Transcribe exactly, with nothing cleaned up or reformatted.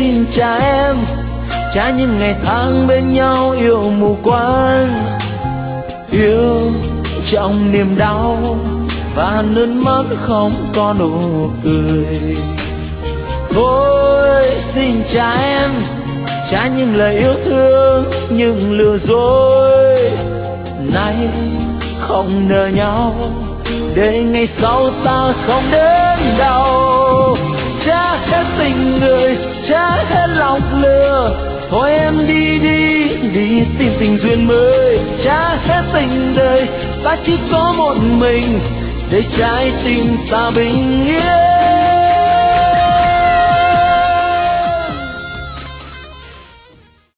xin trả em, trả những ngày tháng bên nhau yêu mù quáng, yêu trong niềm đau và nước mắt không có nụ cười. Thôi xin trả em, trả những lời yêu thương, những lừa dối nay không nợ nhau, để ngày sau ta không đến đau. Trả hết tình người, trả hết lòng lừa, thôi em đi đi, đi tìm tình duyên mới. Trả hết tình đời, ta chỉ có một mình, để trái tim ta bình yên.